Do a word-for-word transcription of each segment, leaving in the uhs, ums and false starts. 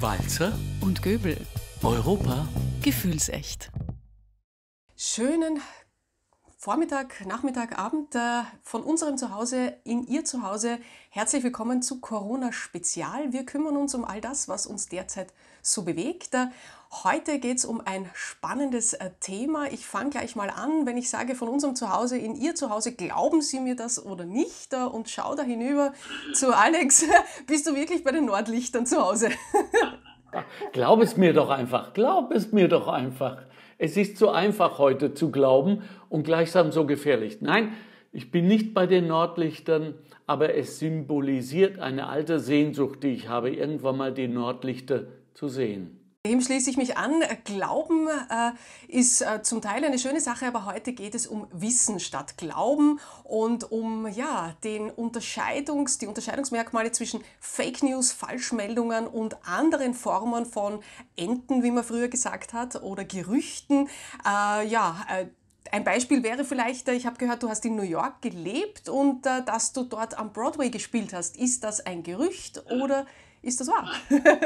Walzer und Göbel. Europa Gefühlsecht. Schönen Vormittag, Nachmittag, Abend äh, von unserem Zuhause in Ihr Zuhause. Herzlich willkommen zu Corona Spezial. Wir kümmern uns um all das, was uns derzeit so bewegt. Äh, heute geht es um ein spannendes äh, Thema. Ich fange gleich mal an, wenn ich sage von unserem Zuhause in Ihr Zuhause, glauben Sie mir das oder nicht? Äh, und schau da hinüber zu Alex. Bist du wirklich bei den Nordlichtern zu Hause? Glaub es mir doch einfach, glaub es mir doch einfach. Es ist so einfach heute zu glauben und gleichsam so gefährlich. Nein, ich bin nicht bei den Nordlichtern, aber es symbolisiert eine alte Sehnsucht, die ich habe, irgendwann mal die Nordlichter zu sehen. Dem schließe ich mich an. Glauben äh, ist äh, zum Teil eine schöne Sache, aber heute geht es um Wissen statt Glauben und um ja, den Unterscheidungs-, die Unterscheidungsmerkmale zwischen Fake News, Falschmeldungen und anderen Formen von Enten, wie man früher gesagt hat, oder Gerüchten. Äh, ja, äh, Ein Beispiel wäre vielleicht, ich habe gehört, du hast in New York gelebt und äh, dass du dort am Broadway gespielt hast. Ist das ein Gerücht oder ist das wahr?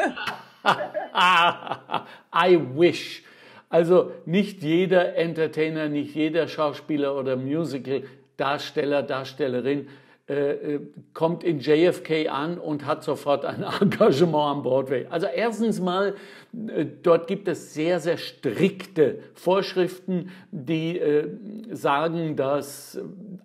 I wish. Also nicht jeder Entertainer, nicht jeder Schauspieler oder Musical-Darsteller, Darstellerin äh, kommt in J F K an und hat sofort ein Engagement am Broadway. Also erstens mal, äh, dort gibt es sehr, sehr strikte Vorschriften, die äh, sagen, dass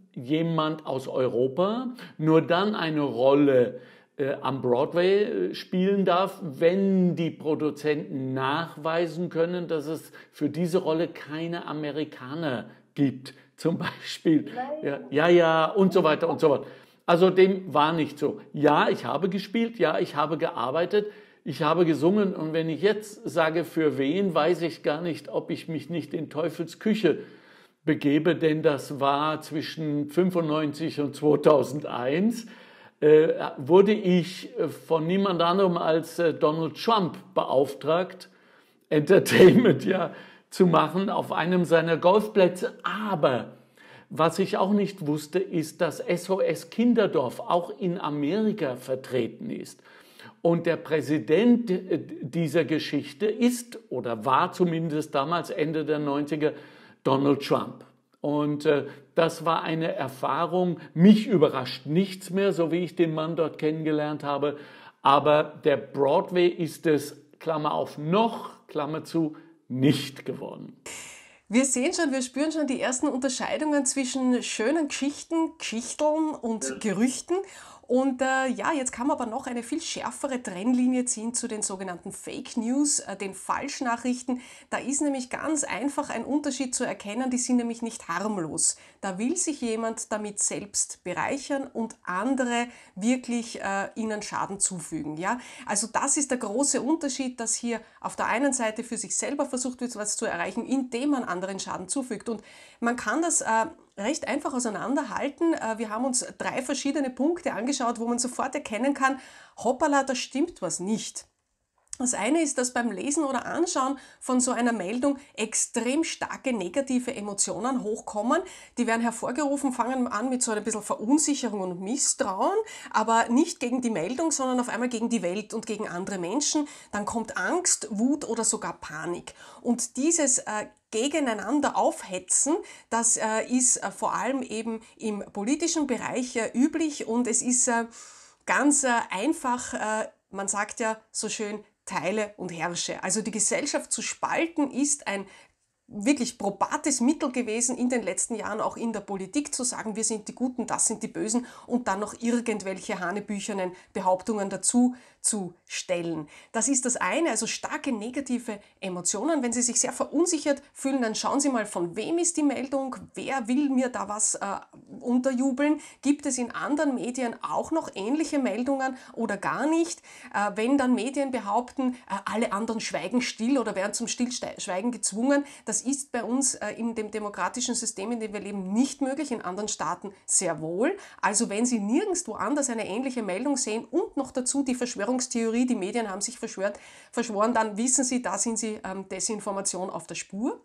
jemand aus Europa nur dann eine Rolle Äh, am Broadway äh, spielen darf, wenn die Produzenten nachweisen können, dass es für diese Rolle keine Amerikaner gibt, zum Beispiel. Ja, ja, ja, und so weiter und so fort. Also dem war nicht so. Ja, ich habe gespielt, ja, ich habe gearbeitet, ich habe gesungen und wenn ich jetzt sage, für wen, weiß ich gar nicht, ob ich mich nicht in Teufels Küche begebe, denn das war zwischen fünfundneunzig und zweitausendeins. Äh, wurde ich von niemand anderem als äh, Donald Trump beauftragt, Entertainment ja zu machen auf einem seiner Golfplätze. Aber was ich auch nicht wusste, ist, dass S O S Kinderdorf auch in Amerika vertreten ist. Und der Präsident dieser Geschichte ist oder war zumindest damals Ende der neunziger Donald Trump. Und äh, das war eine Erfahrung, mich überrascht nichts mehr, so wie ich den Mann dort kennengelernt habe. Aber der Broadway ist es, Klammer auf, noch, Klammer zu, nicht geworden. Wir sehen schon, wir spüren schon die ersten Unterscheidungen zwischen schönen Geschichten, Geschichteln und Gerüchten. Und äh, ja, jetzt kann man aber noch eine viel schärfere Trennlinie ziehen zu den sogenannten Fake News, äh, den Falschnachrichten. Da ist nämlich ganz einfach ein Unterschied zu erkennen, die sind nämlich nicht harmlos. Da will sich jemand damit selbst bereichern und andere wirklich äh, ihnen Schaden zufügen. Ja? Also das ist der große Unterschied, dass hier auf der einen Seite für sich selber versucht wird, was zu erreichen, indem man anderen Schaden zufügt. Und man kann das äh, recht einfach auseinanderhalten. Wir haben uns drei verschiedene Punkte angeschaut, wo man sofort erkennen kann, hoppala, da stimmt was nicht. Das eine ist, dass beim Lesen oder Anschauen von so einer Meldung extrem starke negative Emotionen hochkommen. Die werden hervorgerufen, fangen an mit so ein bisschen Verunsicherung und Misstrauen, aber nicht gegen die Meldung, sondern auf einmal gegen die Welt und gegen andere Menschen. Dann kommt Angst, Wut oder sogar Panik. Und dieses äh, gegeneinander aufhetzen, das äh, ist äh, vor allem eben im politischen Bereich äh, üblich und es ist äh, ganz äh, einfach, äh, man sagt ja so schön, teile und herrsche. Also die Gesellschaft zu spalten ist ein wirklich probates Mittel gewesen in den letzten Jahren, auch in der Politik zu sagen, wir sind die Guten, das sind die Bösen und dann noch irgendwelche hanebüchernen Behauptungen dazu zu stellen. Das ist das eine, also starke negative Emotionen. Wenn Sie sich sehr verunsichert fühlen, dann schauen Sie mal, von wem ist die Meldung, wer will mir da was äh, unterjubeln. Gibt es in anderen Medien auch noch ähnliche Meldungen oder gar nicht? Äh, wenn dann Medien behaupten, äh, alle anderen schweigen still oder werden zum Stillschweigen gezwungen, das ist bei uns äh, in dem demokratischen System, in dem wir leben, nicht möglich, in anderen Staaten sehr wohl. Also wenn Sie nirgendwo anders eine ähnliche Meldung sehen und noch dazu die Verschwörungstheorie, die Medien haben sich verschwört, verschworen, dann wissen Sie, da sind Sie ähm, Desinformation auf der Spur.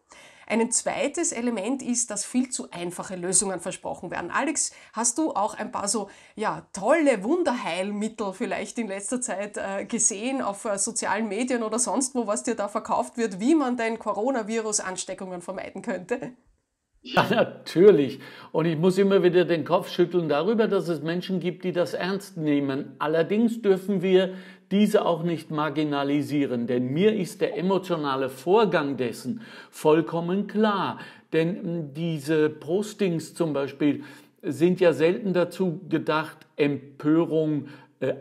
Ein zweites Element ist, dass viel zu einfache Lösungen versprochen werden. Alex, hast du auch ein paar so ja, tolle Wunderheilmittel vielleicht in letzter Zeit äh, gesehen auf äh, sozialen Medien oder sonst wo, was dir da verkauft wird, wie man den Coronavirus-Ansteckungen vermeiden könnte? Ja, natürlich. Und ich muss immer wieder den Kopf schütteln darüber, dass es Menschen gibt, die das ernst nehmen. Allerdings dürfen wir diese auch nicht marginalisieren, denn mir ist der emotionale Vorgang dessen vollkommen klar. Denn diese Postings zum Beispiel sind ja selten dazu gedacht, Empörung äh,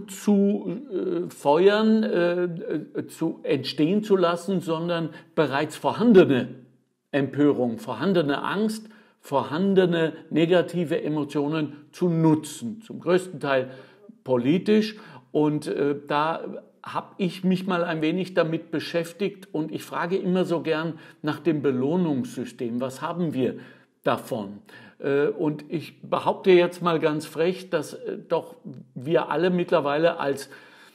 anzufeuern, äh, zu entstehen zu lassen, sondern bereits vorhandene Empörung, vorhandene Angst, vorhandene negative Emotionen zu nutzen, zum größten Teil politisch. Und äh, da habe ich mich mal ein wenig damit beschäftigt und ich frage immer so gern nach dem Belohnungssystem. Was haben wir davon? Äh, und ich behaupte jetzt mal ganz frech, dass äh, doch wir alle mittlerweile als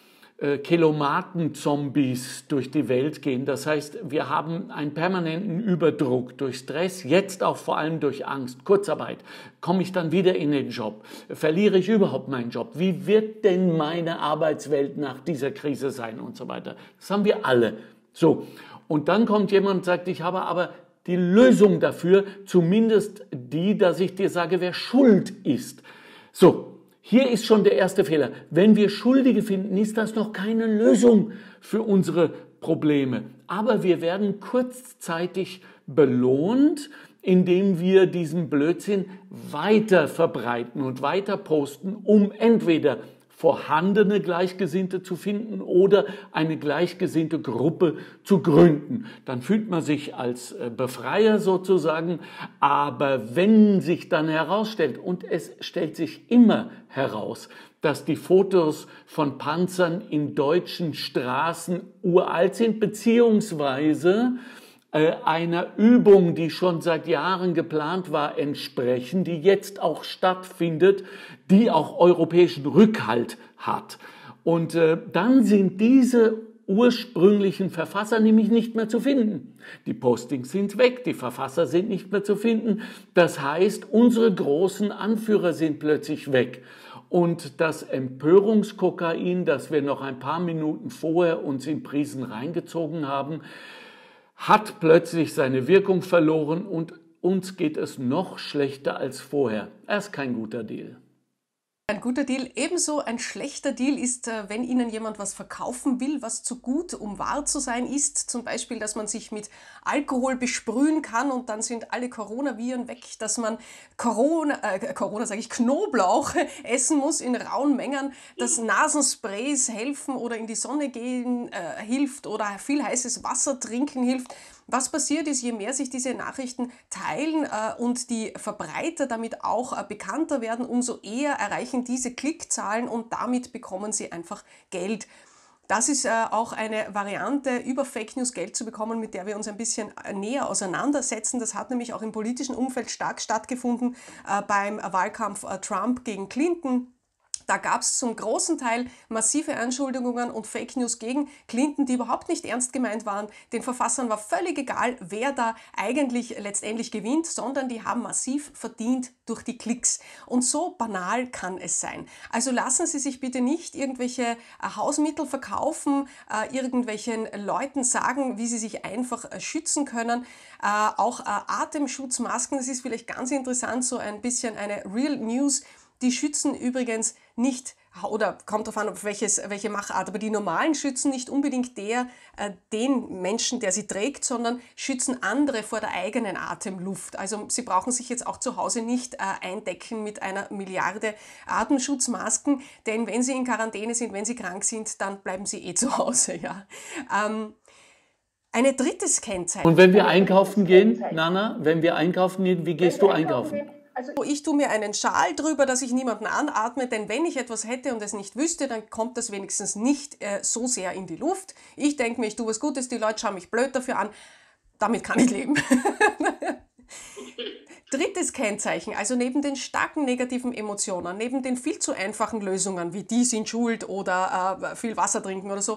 Kelomaten-Zombies durch die Welt gehen. Das heißt, wir haben einen permanenten Überdruck durch Stress, jetzt auch vor allem durch Angst, Kurzarbeit. Komme ich dann wieder in den Job? Verliere ich überhaupt meinen Job? Wie wird denn meine Arbeitswelt nach dieser Krise sein und so weiter? Das haben wir alle. So. Und dann kommt jemand und sagt, ich habe aber die Lösung dafür, zumindest die, dass ich dir sage, wer schuld ist. So. Hier ist schon der erste Fehler. Wenn wir Schuldige finden, ist das noch keine Lösung für unsere Probleme. Aber wir werden kurzzeitig belohnt, indem wir diesen Blödsinn weiter verbreiten und weiter posten, um entweder vorhandene Gleichgesinnte zu finden oder eine gleichgesinnte Gruppe zu gründen. Dann fühlt man sich als Befreier sozusagen, aber wenn sich dann herausstellt, und es stellt sich immer heraus, dass die Fotos von Panzern in deutschen Straßen uralt sind, beziehungsweise einer Übung, die schon seit Jahren geplant war, entsprechen, die jetzt auch stattfindet, die auch europäischen Rückhalt hat. Und äh, dann sind diese ursprünglichen Verfasser nämlich nicht mehr zu finden. Die Postings sind weg, die Verfasser sind nicht mehr zu finden. Das heißt, unsere großen Anführer sind plötzlich weg. Und das Empörungskokain, das wir noch ein paar Minuten vorher uns in Prisen reingezogen haben, hat plötzlich seine Wirkung verloren und uns geht es noch schlechter als vorher. Er ist kein guter Deal. Ein guter Deal. Ebenso ein schlechter Deal ist, wenn Ihnen jemand was verkaufen will, was zu gut, um wahr zu sein ist. Zum Beispiel, dass man sich mit Alkohol besprühen kann und dann sind alle Coronaviren weg, dass man Corona, äh, Corona sage ich, Knoblauch essen muss in rauen Mengen, dass Nasensprays helfen oder in die Sonne gehen äh, hilft oder viel heißes Wasser trinken hilft. Was passiert ist, je mehr sich diese Nachrichten teilen äh, und die Verbreiter damit auch äh, bekannter werden, umso eher erreichen diese Klickzahlen und damit bekommen sie einfach Geld. Das ist äh, auch eine Variante, über Fake News Geld zu bekommen, mit der wir uns ein bisschen näher auseinandersetzen. Das hat nämlich auch im politischen Umfeld stark stattgefunden äh, beim Wahlkampf äh, Trump gegen Clinton. Da gab es zum großen Teil massive Anschuldigungen und Fake News gegen Clinton, die überhaupt nicht ernst gemeint waren. Den Verfassern war völlig egal, wer da eigentlich letztendlich gewinnt, sondern die haben massiv verdient durch die Klicks. Und so banal kann es sein. Also lassen Sie sich bitte nicht irgendwelche äh, Hausmittel verkaufen, äh, irgendwelchen Leuten sagen, wie sie sich einfach äh, schützen können. Äh, auch äh, Atemschutzmasken, das ist vielleicht ganz interessant, so ein bisschen eine Real News. Die schützen übrigens nicht, oder kommt darauf an, auf welches, welche Machart, aber die normalen schützen nicht unbedingt der, äh, den Menschen, der sie trägt, sondern schützen andere vor der eigenen Atemluft. Also sie brauchen sich jetzt auch zu Hause nicht äh, eindecken mit einer Milliarde Atemschutzmasken, denn wenn sie in Quarantäne sind, wenn sie krank sind, dann bleiben sie eh zu Hause. Ja. Ähm, Eine drittes Kennzeichen. Und wenn wir einkaufen gehen, Nana, wenn wir einkaufen gehen, wie gehst du einkaufen? Also ich tue mir einen Schal drüber, dass ich niemanden anatme, denn wenn ich etwas hätte und es nicht wüsste, dann kommt das wenigstens nicht äh, so sehr in die Luft. Ich denke mir, ich tue was Gutes, die Leute schauen mich blöd dafür an. Damit kann ich leben. Drittes Kennzeichen, also neben den starken negativen Emotionen, neben den viel zu einfachen Lösungen, wie die sind schuld oder äh, viel Wasser trinken oder so,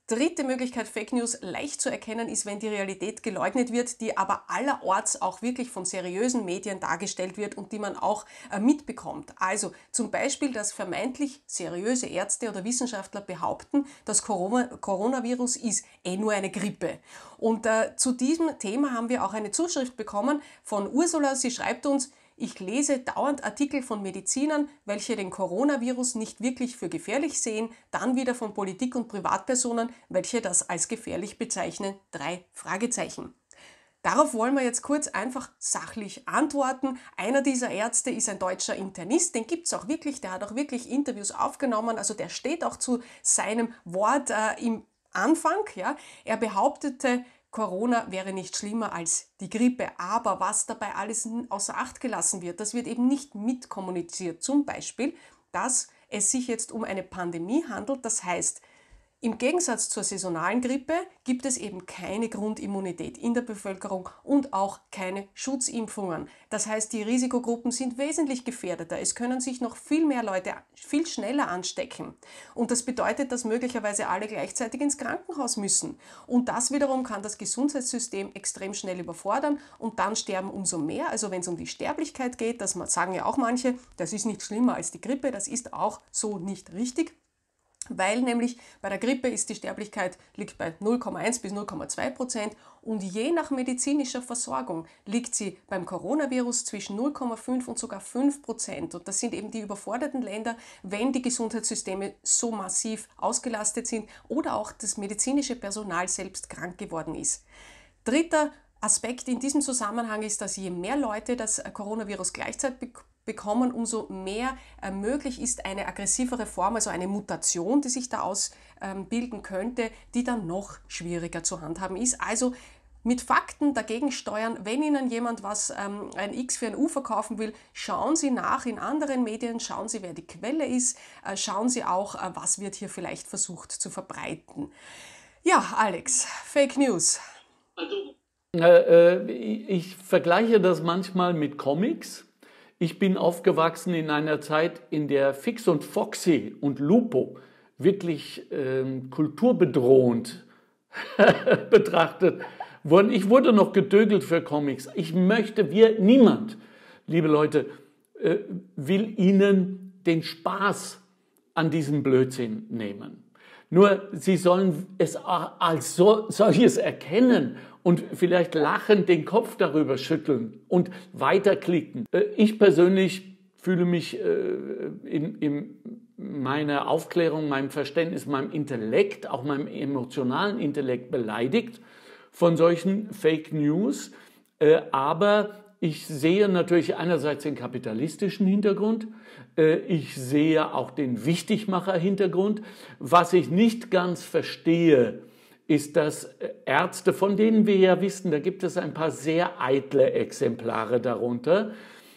Dritte Möglichkeit, Fake News leicht zu erkennen, ist, wenn die Realität geleugnet wird, die aber allerorts auch wirklich von seriösen Medien dargestellt wird und die man auch äh, mitbekommt. Also zum Beispiel, dass vermeintlich seriöse Ärzte oder Wissenschaftler behaupten, das Corona Coronavirus ist eh nur eine Grippe. Und äh, zu diesem Thema haben wir auch eine Zuschrift bekommen von Ursula. Sie schreibt uns: Ich lese dauernd Artikel von Medizinern, welche den Coronavirus nicht wirklich für gefährlich sehen, dann wieder von Politik- und Privatpersonen, welche das als gefährlich bezeichnen. Drei Fragezeichen. Darauf wollen wir jetzt kurz einfach sachlich antworten. Einer dieser Ärzte ist ein deutscher Internist, den gibt es auch wirklich, der hat auch wirklich Interviews aufgenommen, also der steht auch zu seinem Wort äh, im Anfang. Ja. Er behauptete, Corona wäre nicht schlimmer als die Grippe, aber was dabei alles außer Acht gelassen wird, das wird eben nicht mitkommuniziert. Zum Beispiel, dass es sich jetzt um eine Pandemie handelt, das heißt, im Gegensatz zur saisonalen Grippe gibt es eben keine Grundimmunität in der Bevölkerung und auch keine Schutzimpfungen. Das heißt, die Risikogruppen sind wesentlich gefährdeter. Es können sich noch viel mehr Leute viel schneller anstecken. Und das bedeutet, dass möglicherweise alle gleichzeitig ins Krankenhaus müssen. Und das wiederum kann das Gesundheitssystem extrem schnell überfordern und dann sterben umso mehr. Also wenn es um die Sterblichkeit geht, das sagen ja auch manche, das ist nicht schlimmer als die Grippe, das ist auch so nicht richtig. Weil nämlich bei der Grippe ist die Sterblichkeit liegt bei null Komma eins bis null Komma zwei Prozent und je nach medizinischer Versorgung liegt sie beim Coronavirus zwischen null Komma fünf und sogar fünf Prozent. Und das sind eben die überforderten Länder, wenn die Gesundheitssysteme so massiv ausgelastet sind oder auch das medizinische Personal selbst krank geworden ist. Dritter Aspekt in diesem Zusammenhang ist, dass je mehr Leute das Coronavirus gleichzeitig bekommen, umso mehr äh, möglich ist eine aggressivere Form, also eine Mutation, die sich da ausbilden ähm, könnte, die dann noch schwieriger zu handhaben ist. Also mit Fakten dagegen steuern. Wenn Ihnen jemand was, ähm, ein X für ein U verkaufen will, schauen Sie nach in anderen Medien, schauen Sie, wer die Quelle ist, äh, schauen Sie auch, äh, was wird hier vielleicht versucht zu verbreiten. Ja, Alex, Fake News. Äh, äh, ich vergleiche das manchmal mit Comics. Ich bin aufgewachsen in einer Zeit, in der Fix und Foxy und Lupo wirklich ähm, kulturbedrohend betrachtet wurden. Ich wurde noch gedögelt für Comics. Ich möchte, wir, niemand, liebe Leute, äh, will Ihnen den Spaß an diesem Blödsinn nehmen. Nur Sie sollen es als so, solches erkennen und vielleicht lachend den Kopf darüber schütteln und weiterklicken. Ich persönlich fühle mich in, in meiner Aufklärung, meinem Verständnis, meinem Intellekt, auch meinem emotionalen Intellekt beleidigt von solchen Fake News. Aber ich sehe natürlich einerseits den kapitalistischen Hintergrund, ich sehe auch den Wichtigmacher-Hintergrund. Was ich nicht ganz verstehe, ist, dass Ärzte, von denen wir ja wissen, da gibt es ein paar sehr eitle Exemplare darunter,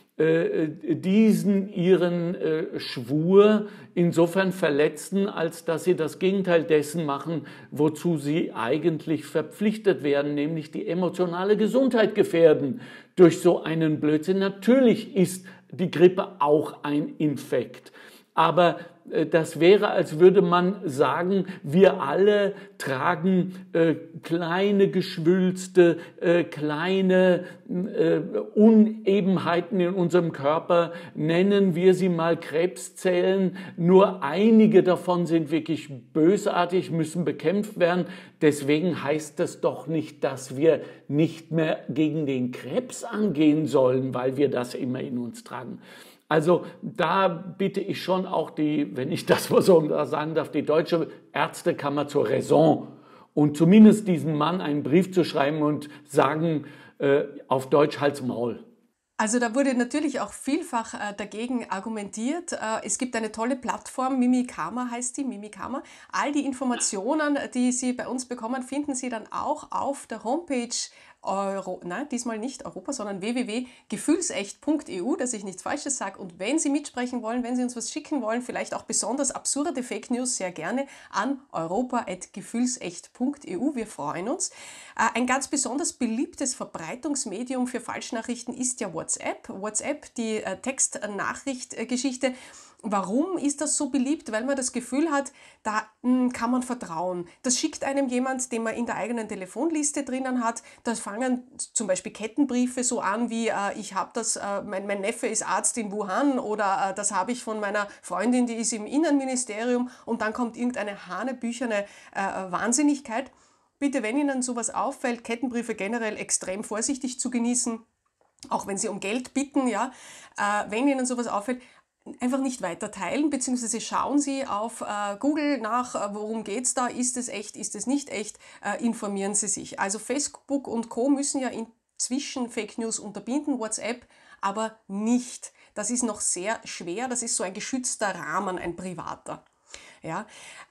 diesen ihren Schwur insofern verletzen, als dass sie das Gegenteil dessen machen, wozu sie eigentlich verpflichtet werden, nämlich die emotionale Gesundheit gefährden durch so einen Blödsinn. Natürlich ist die Grippe auch ein Infekt, aber das wäre, als würde man sagen, wir alle tragen äh, kleine Geschwülste, äh, kleine äh, Unebenheiten in unserem Körper, nennen wir sie mal Krebszellen. Nur einige davon sind wirklich bösartig, müssen bekämpft werden. Deswegen heißt das doch nicht, dass wir nicht mehr gegen den Krebs angehen sollen, weil wir das immer in uns tragen. Also da bitte ich schon auch die, wenn ich das mal so sagen darf, die Deutsche Ärztekammer zur Raison und zumindest diesem Mann einen Brief zu schreiben und sagen, äh, auf Deutsch Hals Maul. Also da wurde natürlich auch vielfach äh, dagegen argumentiert. Äh, es gibt eine tolle Plattform, Mimikama heißt die, Mimikama. All die Informationen, die Sie bei uns bekommen, finden Sie dann auch auf der Homepage Euro, nein, diesmal nicht Europa, sondern w w w punkt gefühlsecht punkt e u, dass ich nichts Falsches sage. Und wenn Sie mitsprechen wollen, wenn Sie uns was schicken wollen, vielleicht auch besonders absurde Fake News, sehr gerne an europa punkt gefühlsecht punkt e u. Wir freuen uns. Ein ganz besonders beliebtes Verbreitungsmedium für Falschnachrichten ist ja WhatsApp. WhatsApp, die Textnachrichtgeschichte, Warum ist das so beliebt? Weil man das Gefühl hat, da mh, kann man vertrauen. Das schickt einem jemand, den man in der eigenen Telefonliste drinnen hat. Da fangen zum Beispiel Kettenbriefe so an wie, äh, ich habe das, äh, mein, mein Neffe ist Arzt in Wuhan oder äh, das habe ich von meiner Freundin, die ist im Innenministerium, und dann kommt irgendeine hanebüchene äh, Wahnsinnigkeit. Bitte, wenn Ihnen sowas auffällt, Kettenbriefe generell extrem vorsichtig zu genießen, auch wenn Sie um Geld bitten, ja, äh, wenn Ihnen sowas auffällt, einfach nicht weiter teilen, beziehungsweise schauen Sie auf äh, Google nach, äh, worum geht es da, ist es echt, ist es nicht echt, äh, informieren Sie sich. Also Facebook und Co. müssen ja inzwischen Fake News unterbinden, WhatsApp aber nicht. Das ist noch sehr schwer, das ist so ein geschützter Rahmen, ein privater. Ja,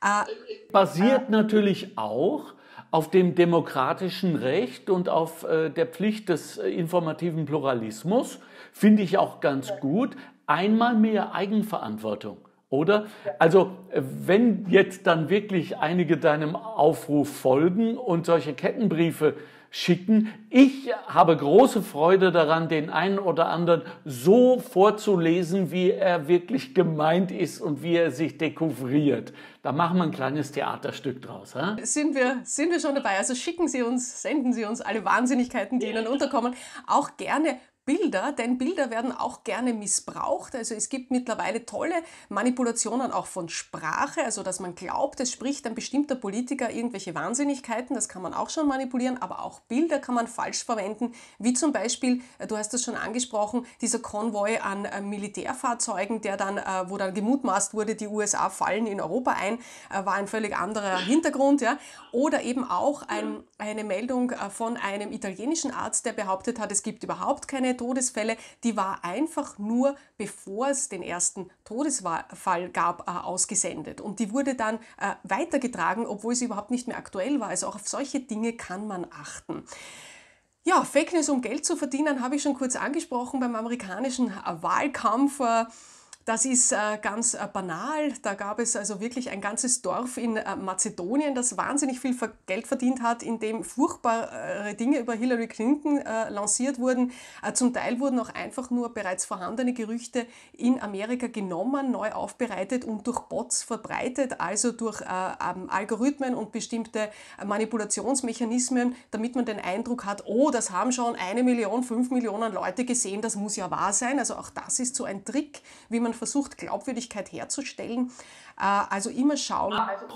äh, Basiert äh, natürlich auch auf dem demokratischen Recht und auf äh, der Pflicht des äh, informativen Pluralismus, finde ich auch ganz gut. Einmal mehr Eigenverantwortung, oder? Also wenn jetzt dann wirklich einige deinem Aufruf folgen und solche Kettenbriefe schicken, ich habe große Freude daran, den einen oder anderen so vorzulesen, wie er wirklich gemeint ist und wie er sich dekouvriert. Da machen wir ein kleines Theaterstück draus. He? Sind wir, sind wir schon dabei? Also schicken Sie uns, senden Sie uns alle Wahnsinnigkeiten, die Ihnen unterkommen, auch gerne Bilder, denn Bilder werden auch gerne missbraucht. Also es gibt mittlerweile tolle Manipulationen auch von Sprache, also dass man glaubt, es spricht ein bestimmter Politiker irgendwelche Wahnsinnigkeiten, das kann man auch schon manipulieren, aber auch Bilder kann man falsch verwenden, wie zum Beispiel, du hast das schon angesprochen, dieser Konvoi an Militärfahrzeugen, der dann, wo dann gemutmaßt wurde, die U S A fallen in Europa ein, war ein völlig anderer Hintergrund. Ja? Oder eben auch ein, eine Meldung von einem italienischen Arzt, der behauptet hat, es gibt überhaupt keine Todesfälle, die war einfach nur, bevor es den ersten Todesfall gab, äh, ausgesendet. Und die wurde dann äh, weitergetragen, obwohl sie überhaupt nicht mehr aktuell war. Also auch auf solche Dinge kann man achten. Ja, Fake News, um Geld zu verdienen, habe ich schon kurz angesprochen beim amerikanischen äh, Wahlkampf. Äh, Das ist äh, ganz äh, banal. Da gab es also wirklich ein ganzes Dorf in äh, Mazedonien, das wahnsinnig viel Geld verdient hat, indem furchtbare Dinge über Hillary Clinton äh, lanciert wurden. Äh, zum Teil wurden auch einfach nur bereits vorhandene Gerüchte in Amerika genommen, neu aufbereitet und durch Bots verbreitet, also durch äh, ähm, Algorithmen und bestimmte äh, Manipulationsmechanismen, damit man den Eindruck hat, oh, das haben schon eine Million, fünf Millionen Leute gesehen, das muss ja wahr sein. Also auch das ist so ein Trick, wie man versucht, Glaubwürdigkeit herzustellen. Also immer schauen.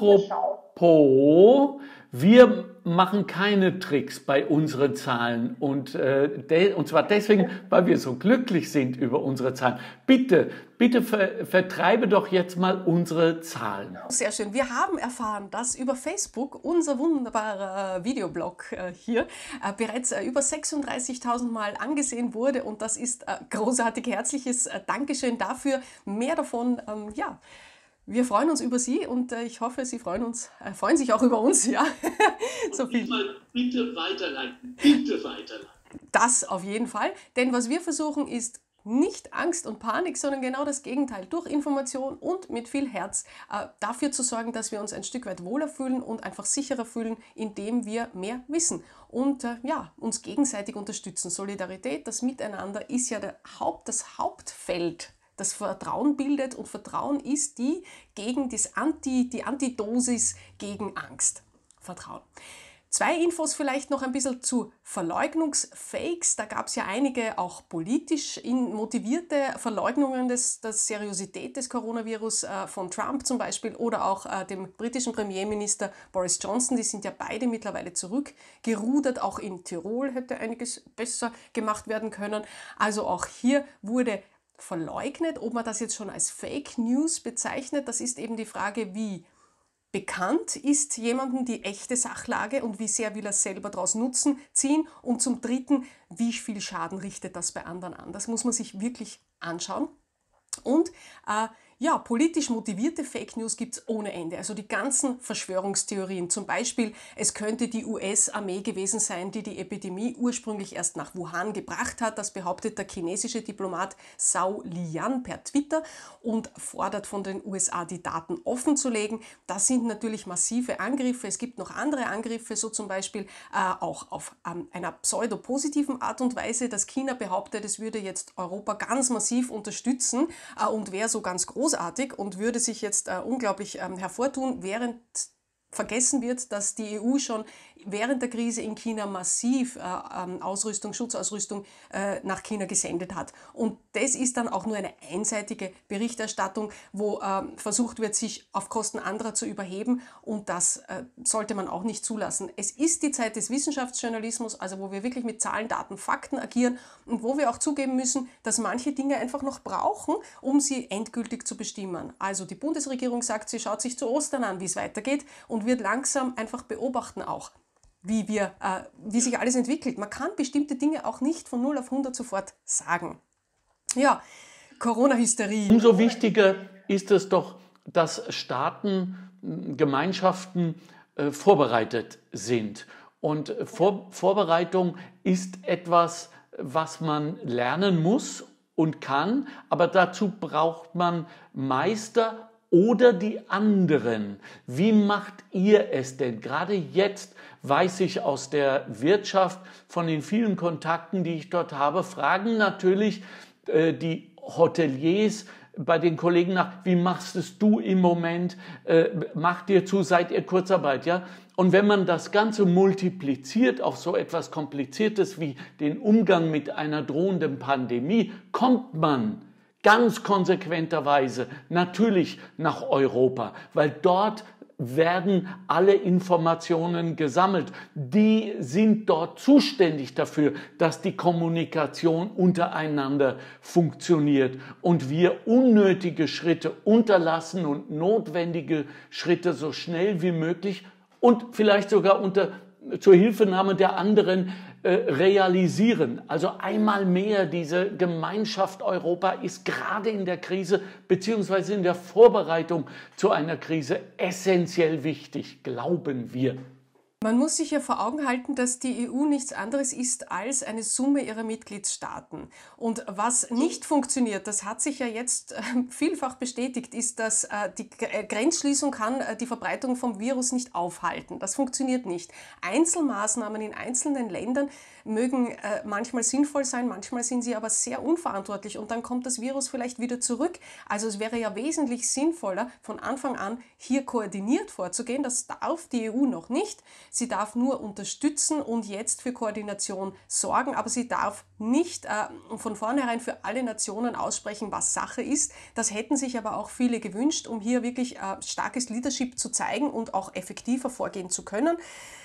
Apropos, wir machen keine Tricks bei unseren Zahlen und, äh, de, und zwar deswegen, weil wir so glücklich sind über unsere Zahlen. Bitte, bitte ver, vertreibe doch jetzt mal unsere Zahlen. Sehr schön. Wir haben erfahren, dass über Facebook unser wunderbarer Videoblog äh, hier äh, bereits äh, über sechsunddreißigtausend Mal angesehen wurde, und das ist äh, großartig. Herzliches äh, Dankeschön dafür. Mehr davon, ähm, ja. Wir freuen uns über Sie und äh, ich hoffe, Sie freuen, uns, äh, freuen sich auch über uns. Ja. So viel. Bitte weiterleiten, bitte weiterleiten. Das auf jeden Fall, denn was wir versuchen ist nicht Angst und Panik, sondern genau das Gegenteil. Durch Information und mit viel Herz äh, dafür zu sorgen, dass wir uns ein Stück weit wohler fühlen und einfach sicherer fühlen, indem wir mehr wissen und äh, ja, uns gegenseitig unterstützen. Solidarität, das Miteinander ist ja der Haupt, das Hauptfeld, das Vertrauen bildet, und Vertrauen ist die gegen das Anti, die Antidosis gegen Angst. Vertrauen. Zwei Infos vielleicht noch ein bisschen zu Verleugnungsfakes. Da gab es ja einige auch politisch motivierte Verleugnungen des, der Seriosität des Coronavirus äh, von Trump zum Beispiel oder auch äh, dem britischen Premierminister Boris Johnson. Die sind ja beide mittlerweile zurückgerudert. Auch in Tirol hätte einiges besser gemacht werden können. Also auch hier wurde verleugnet. Ob man das jetzt schon als Fake News bezeichnet, das ist eben die Frage, wie bekannt ist jemandem die echte Sachlage und wie sehr will er selber daraus Nutzen ziehen. Und zum Dritten, wie viel Schaden richtet das bei anderen an. Das muss man sich wirklich anschauen. Und äh, ja, politisch motivierte Fake News gibt es ohne Ende. Also die ganzen Verschwörungstheorien. Zum Beispiel, es könnte die U S-Armee gewesen sein, die die Epidemie ursprünglich erst nach Wuhan gebracht hat. Das behauptet der chinesische Diplomat Zhao Liyan per Twitter und fordert von den U S A, die Daten offenzulegen. Das sind natürlich massive Angriffe. Es gibt noch andere Angriffe, so zum Beispiel äh, auch auf ähm, einer pseudopositiven Art und Weise, dass China behauptet, es würde jetzt Europa ganz massiv unterstützen äh, und wäre so ganz groß großartig und würde sich jetzt äh, unglaublich ähm, hervortun, während vergessen wird, dass die E U schon während der Krise in China massiv äh, ähm, Ausrüstung, Schutzausrüstung äh, nach China gesendet hat. Und das ist dann auch nur eine einseitige Berichterstattung, wo äh, versucht wird, sich auf Kosten anderer zu überheben. Und das äh, sollte man auch nicht zulassen. Es ist die Zeit des Wissenschaftsjournalismus, also wo wir wirklich mit Zahlen, Daten, Fakten agieren und wo wir auch zugeben müssen, dass manche Dinge einfach noch brauchen, um sie endgültig zu bestimmen. Also die Bundesregierung sagt, sie schaut sich zu Ostern an, wie es weitergeht, und wird langsam einfach beobachten auch, wie, wir, äh, wie sich alles entwickelt. Man kann bestimmte Dinge auch nicht von null auf hundert sofort sagen. Ja, Corona-Hysterie. Umso wichtiger ist es doch, dass Staaten, Gemeinschaften äh, vorbereitet sind. Und Vor Vorbereitung ist etwas, was man lernen muss und kann, aber dazu braucht man Meister oder die anderen. Wie macht ihr es denn? Gerade jetzt weiß ich aus der Wirtschaft von den vielen Kontakten, die ich dort habe, fragen natürlich äh, die Hoteliers bei den Kollegen nach, wie machst es du im Moment? Äh, macht ihr zu, seid ihr Kurzarbeit? Ja? Und wenn man das Ganze multipliziert auf so etwas Kompliziertes wie den Umgang mit einer drohenden Pandemie, kommt man ganz konsequenterweise natürlich nach Europa, weil dort werden alle Informationen gesammelt. Die sind dort zuständig dafür, dass die Kommunikation untereinander funktioniert und wir unnötige Schritte unterlassen und notwendige Schritte so schnell wie möglich und vielleicht sogar unter zur Hilfenahme der anderen äh, realisieren. Also einmal mehr, diese Gemeinschaft Europa ist gerade in der Krise beziehungsweise in der Vorbereitung zu einer Krise essentiell wichtig, glauben wir. Man muss sich ja vor Augen halten, dass die E U nichts anderes ist als eine Summe ihrer Mitgliedstaaten. Und was nicht funktioniert, das hat sich ja jetzt äh, vielfach bestätigt, ist, dass äh, die Grenzschließung kann äh, die Verbreitung vom Virus nicht aufhalten. Das funktioniert nicht. Einzelmaßnahmen in einzelnen Ländern mögen äh, manchmal sinnvoll sein, manchmal sind sie aber sehr unverantwortlich und dann kommt das Virus vielleicht wieder zurück. Also es wäre ja wesentlich sinnvoller, von Anfang an hier koordiniert vorzugehen. Das darf die E U noch nicht. Sie darf nur unterstützen und jetzt für Koordination sorgen, aber sie darf nicht äh, von vornherein für alle Nationen aussprechen, was Sache ist. Das hätten sich aber auch viele gewünscht, um hier wirklich äh, starkes Leadership zu zeigen und auch effektiver vorgehen zu können.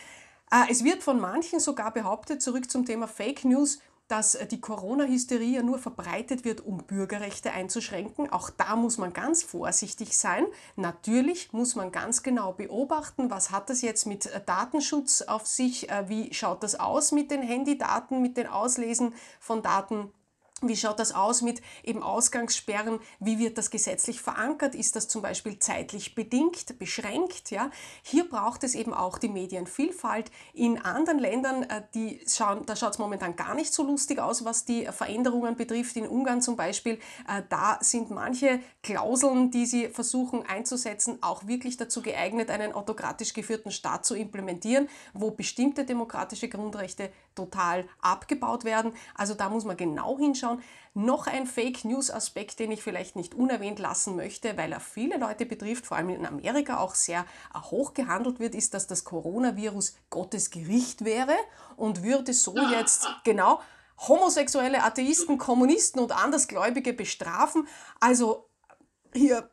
Äh, es wird von manchen sogar behauptet, zurück zum Thema Fake News, dass die Corona-Hysterie ja nur verbreitet wird, um Bürgerrechte einzuschränken. Auch da muss man ganz vorsichtig sein. Natürlich muss man ganz genau beobachten, was hat das jetzt mit Datenschutz auf sich, wie schaut das aus mit den Handydaten, mit den Auslesen von Daten. Wie schaut das aus mit eben Ausgangssperren? Wie wird das gesetzlich verankert? Ist das zum Beispiel zeitlich bedingt, beschränkt? Ja? Hier braucht es eben auch die Medienvielfalt. In anderen Ländern, die schauen, da schaut es momentan gar nicht so lustig aus, was die Veränderungen betrifft. In Ungarn zum Beispiel, da sind manche Klauseln, die sie versuchen einzusetzen, auch wirklich dazu geeignet, einen autokratisch geführten Staat zu implementieren, wo bestimmte demokratische Grundrechte total abgebaut werden. Also da muss man genau hinschauen. Noch ein Fake-News-Aspekt, den ich vielleicht nicht unerwähnt lassen möchte, weil er viele Leute betrifft, vor allem in Amerika auch sehr hoch gehandelt wird, ist, dass das Coronavirus Gottes Gericht wäre und würde so jetzt genau homosexuelle Atheisten, Kommunisten und Andersgläubige bestrafen. Also hier,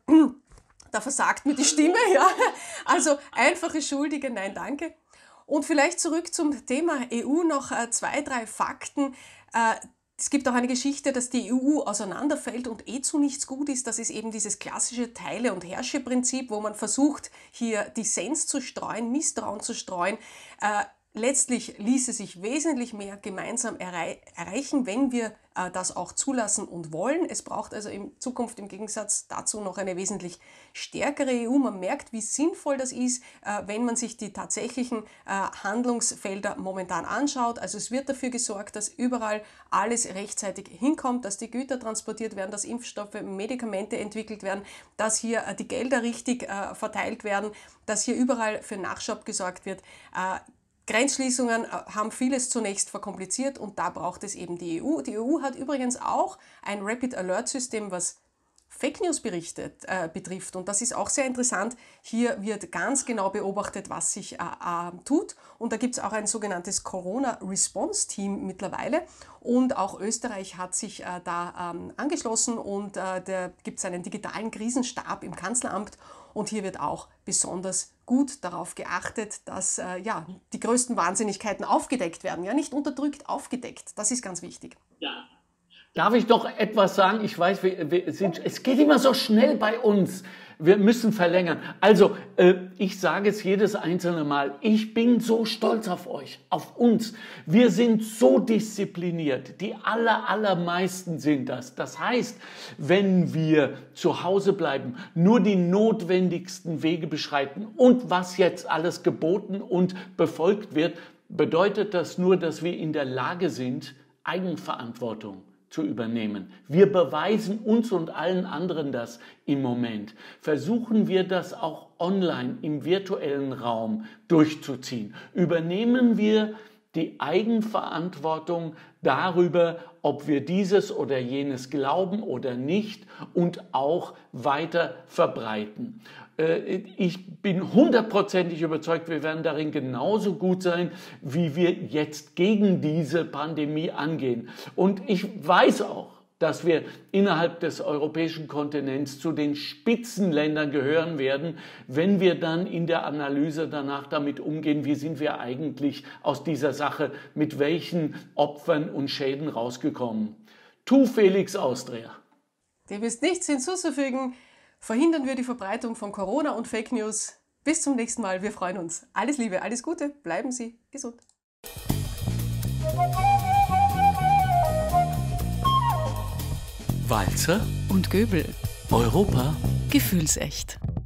da versagt mir die Stimme, ja. Also einfache Schuldige, nein, danke. Und vielleicht zurück zum Thema E U noch äh, zwei, drei Fakten. Äh, Es gibt auch eine Geschichte, dass die E U auseinanderfällt und eh zu nichts gut ist. Das ist eben dieses klassische Teile- und Herrsche-Prinzip, wo man versucht, hier Dissens zu streuen, Misstrauen zu streuen. Äh, letztlich ließe sich wesentlich mehr gemeinsam errei erreichen, wenn wir äh, das auch zulassen und wollen. Es braucht also in Zukunft im Gegensatz dazu noch eine wesentlich stärkere E U. Man merkt, wie sinnvoll das ist, äh, wenn man sich die tatsächlichen äh, Handlungsfelder momentan anschaut. Also es wird dafür gesorgt, dass überall alles rechtzeitig hinkommt, dass die Güter transportiert werden, dass Impfstoffe, Medikamente entwickelt werden, dass hier äh, die Gelder richtig äh, verteilt werden, dass hier überall für Nachschub gesorgt wird. Äh, Grenzschließungen haben vieles zunächst verkompliziert und da braucht es eben die E U. Die E U hat übrigens auch ein Rapid Alert System, was Fake News berichtet, äh, betrifft. Und das ist auch sehr interessant. Hier wird ganz genau beobachtet, was sich äh, äh, tut. Und da gibt es auch ein sogenanntes Corona-Response-Team mittlerweile. Und auch Österreich hat sich äh, da ähm, angeschlossen und äh, da gibt es einen digitalen Krisenstab im Kanzleramt. Und hier wird auch besonders gut darauf geachtet, dass äh, ja, die größten Wahnsinnigkeiten aufgedeckt werden. Ja, nicht unterdrückt, aufgedeckt. Das ist ganz wichtig. Ja. Darf ich doch etwas sagen? Ich weiß, wir, wir sind, es geht immer so schnell bei uns. Wir müssen verlängern. Also, äh, ich sage es jedes einzelne Mal. Ich bin so stolz auf euch, auf uns. Wir sind so diszipliniert. Die aller, allermeisten sind das. Das heißt, wenn wir zu Hause bleiben, nur die notwendigsten Wege beschreiten und was jetzt alles geboten und befolgt wird, bedeutet das nur, dass wir in der Lage sind, Eigenverantwortung zu übernehmen. Wir beweisen uns und allen anderen das im Moment. Versuchen wir das auch online im virtuellen Raum durchzuziehen. Übernehmen wir die Eigenverantwortung darüber, ob wir dieses oder jenes glauben oder nicht und auch weiter verbreiten. Ich bin hundertprozentig überzeugt, wir werden darin genauso gut sein, wie wir jetzt gegen diese Pandemie angehen. Und ich weiß auch, dass wir innerhalb des europäischen Kontinents zu den Spitzenländern gehören werden, wenn wir dann in der Analyse danach damit umgehen, wie sind wir eigentlich aus dieser Sache, mit welchen Opfern und Schäden rausgekommen. Tu Felix Austria. Dem ist nichts hinzuzufügen. Verhindern wir die Verbreitung von Corona und Fake News. Bis zum nächsten Mal. Wir freuen uns. Alles Liebe, alles Gute. Bleiben Sie gesund. Walzer und Göbel. Europa Gefühlsecht.